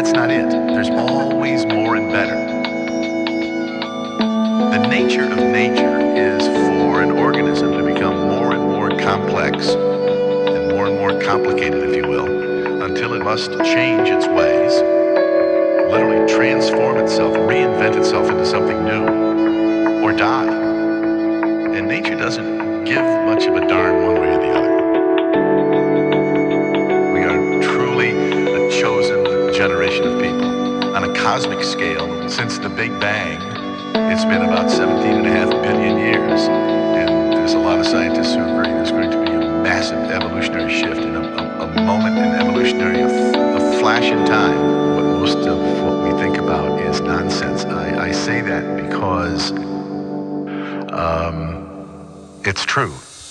that's not it. There's always more and better. The nature of nature is for an organism to become more and more complex and more complicated, if you will, until it must change its ways, literally transform itself, reinvent itself into something new, or die. And nature doesn't give much of a darn one way or the other. We are truly a chosen generation of people. On a cosmic scale, since the Big Bang, it's been about 17.5 billion years. And there's a lot of scientists who agree there's going to be a massive evolutionary shift in a moment in evolutionary, a flash in time. What most of what we think about is nonsense. I say that because it's true.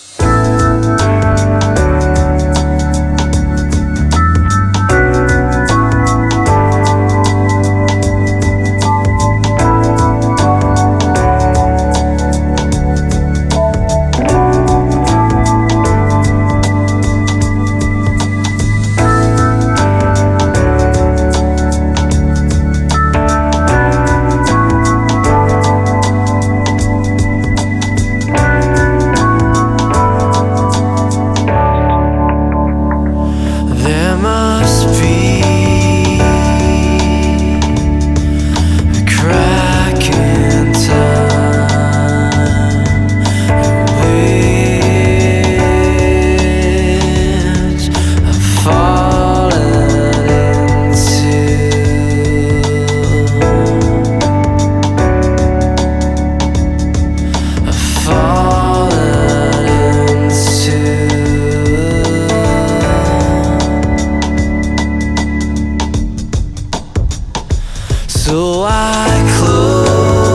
So I close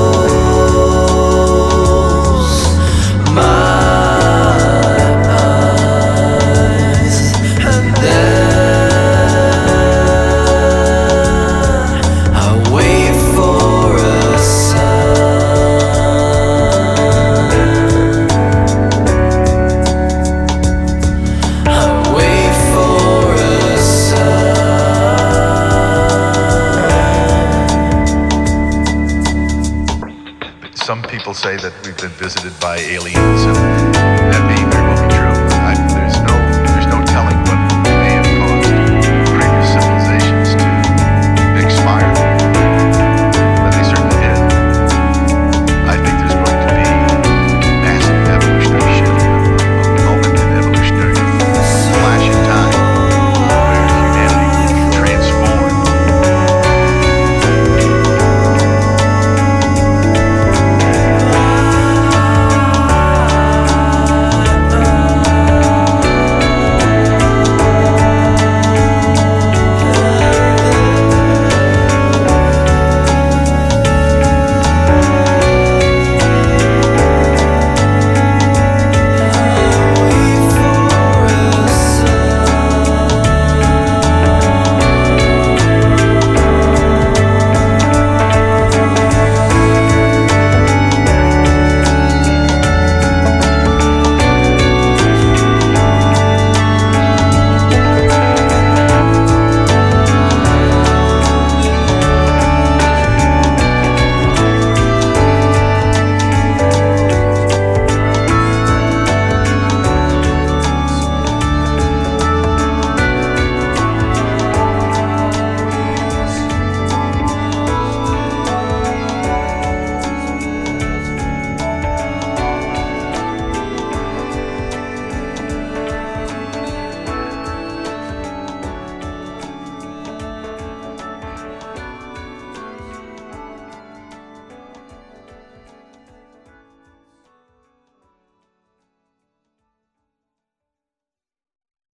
my eyes and then I wait for a sign. I wait for a sign. Some people say that we've been visited by aliens, and that may